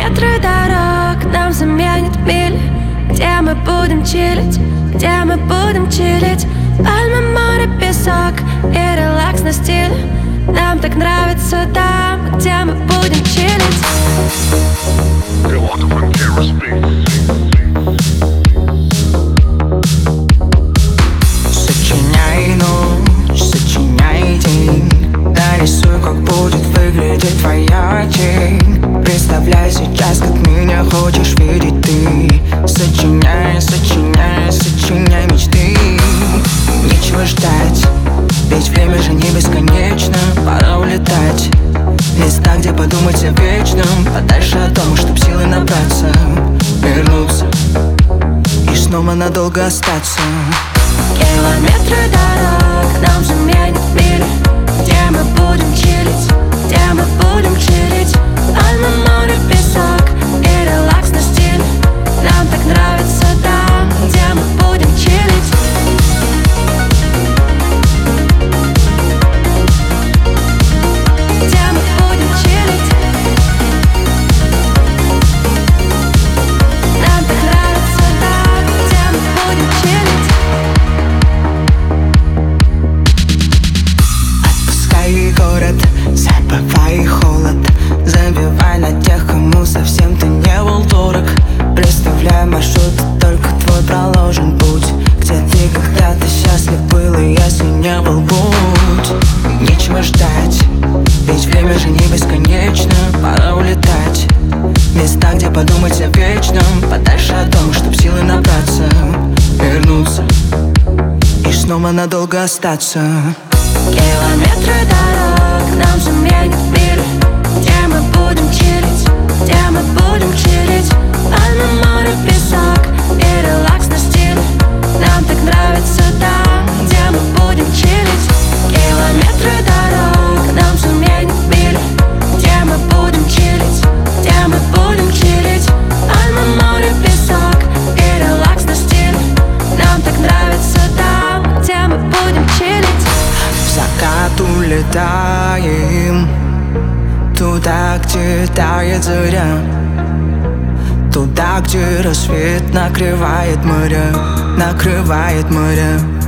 Километры дорог нам заменят мили. Где мы будем чилить, где мы будем чилить. Пальмы, море, песок и релакс на стиле. Нам так нравится там, где мы будем чилить. Сочиняй ночь, сочиняй день. Нарисуй, как будет выглядеть твоя тень. Представляй сейчас, как меня хочешь видеть ты. Сочиняй, сочиняй, сочиняй мечты. Нечего ждать, ведь время же не бесконечно. Пора улетать в места, где подумать о вечном. Подальше от дома, чтоб силы набраться. Вернуться и снова надолго остаться. Километры дорог нам заменят мили. Где мы будем чилить, где мы будем чилить. Пальмы, море, песок и релакс на стиле. Нам так нравится там, где мы будем чилить. Где мы будем чилить. Нам так нравится там, где мы будем чилить. Отпускай город, забывай холод. Забивай на тех, кому совсем ты не был дорог. Представляй маршрут, только твой проложен путь. Где ты когда-то счастлив был, и если не был, будь. Нечего ждать, ведь время же не бесконечно. Пора улетать в места, где подумать о вечном. Подальше от дома, чтоб силы набраться. Вернуться и снова надолго остаться. Километры дорог нам заменят мили. Где мы будем чилить, где мы будем чилить. Пальмы, море, песок и релакс на стиле. Нам так нравится там, где мы будем чилить. Километры дорог нам заменят мили. Где мы будем чилить, где мы будем чилить. Пальмы, море, песок и релакс на стиле. Нам так нравится там, где мы будем чилить. В закат улетаем туда, где тает заря. Туда, где рассвет накрывает моря, накрывает моря.